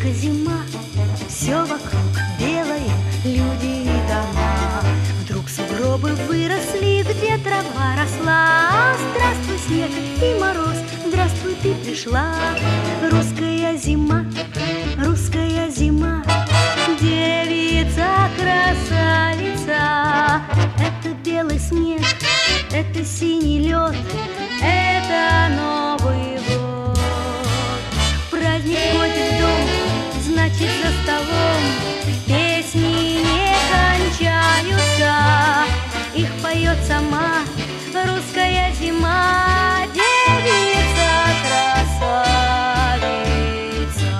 только зима, все вокруг белое, люди и дома. Вдруг сугробы выросли, где трава росла. Здравствуй, снег и мороз, здравствуй, ты пришла. Русская зима, русская зима, девица-красавица. Это белый снег, это синий лед, это Новый год. Праздник входит в дом, значит за столом песни не кончаются. Их поет сама русская зима, девица-красавица.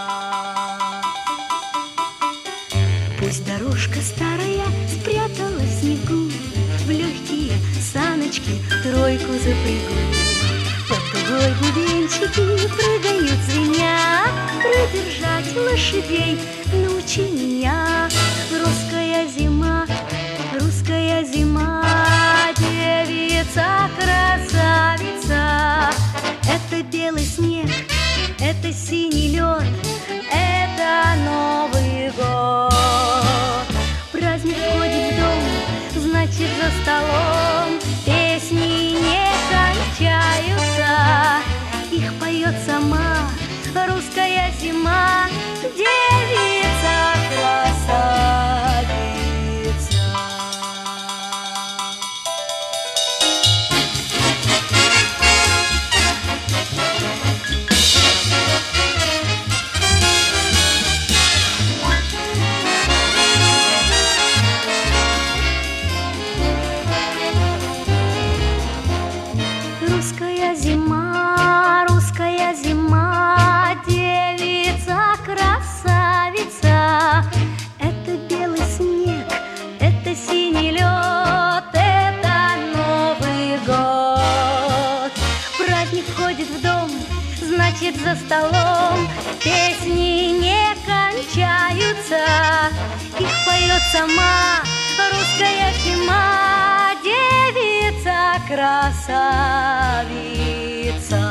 Пусть дорожка старая спрятала в снегу, в легкие саночки тройку запрягу. Под тугой бубенчики прыгают звеня. Придержать лошадей научи меня. Русская зима, девица-красавица. Это белый снег, это синий лед, это Новый год. Праздник входит в дом, значит за столом песни не кончаются. Их поет сама русская зима, девица-красавица. Русская зима, девица-красавица. Это белый снег, это синий лед, это Новый год. Праздник входит в дом, значит за столом песни не кончаются. Их поет сама русская зима, девица-красавица.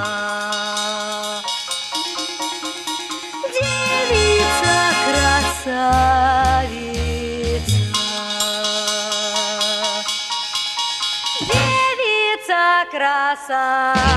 Девица-красавица.